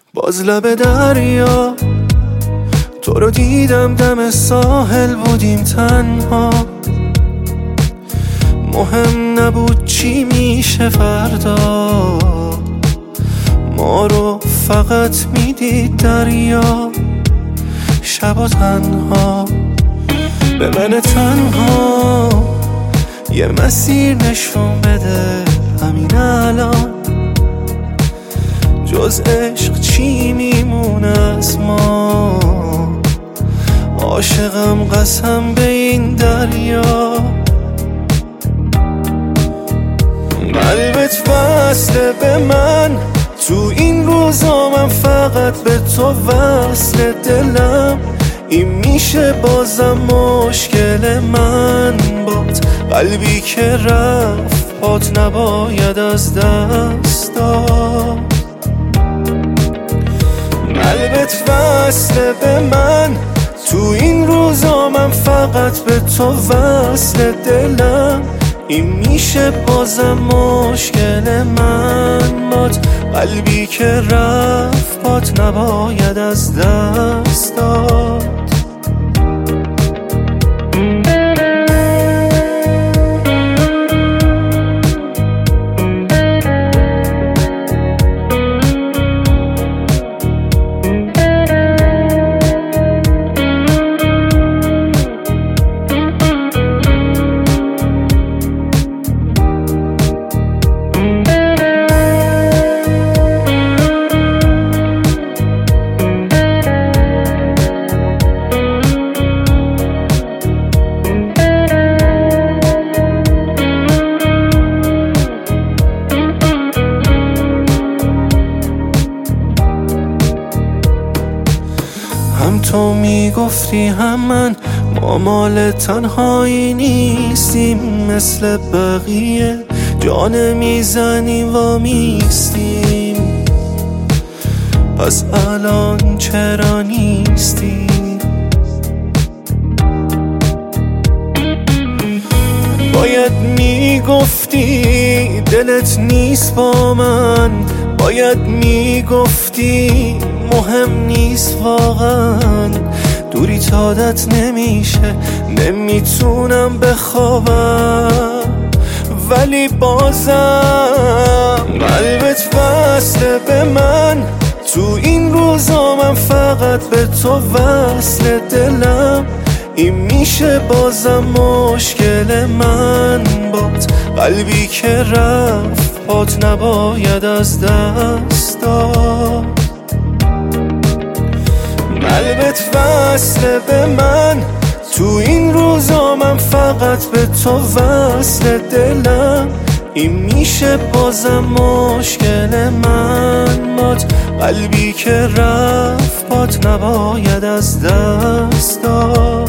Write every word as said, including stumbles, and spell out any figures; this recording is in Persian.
باز لب دریا تو رو دیدم، دم ساحل بودیم تنها. مهم نبود چی میشه فردا، ما رو فقط میدید دریا. شبا تنها به من تنها یه مسیر نشون بده همین الان. جز عشق چی میمونه از ما؟ عاشقم قسم به این دریا. قلبت وصله به من تو این روزا، من فقط به تو وصل دلم. این میشه بازم مشکل من بات، قلبی که رفت پات نباید از دست داد. قلبت وصله به من تو این روزا، من فقط به تو وصل دلم. این میشه بازم مشکل من بات، قلبی که رفت پات نباید از دست داد. هم تو میگفتی هم من، ما مال تنهایی نیستیم. مثل بقیه جان میزنیم و میستیم. پس الان چرا نیستیم؟ باید میگفتی دلت نیست با من، باید میگفتی مهم نیست واقعا. دوری تادت نمیشه، نمیتونم بخوابم، ولی بازم قلبت وصله به من تو این روزا، من فقط به تو وصل دلم. این میشه بازم مشکل من بات، قلبی که رفت پات نباید از دست داد. قلبت وصله به من تو این روزا، من فقط به تو وصل دلم. این میشه بازم مشکل من بات، قلبی که رفت پات نباید از دست داد.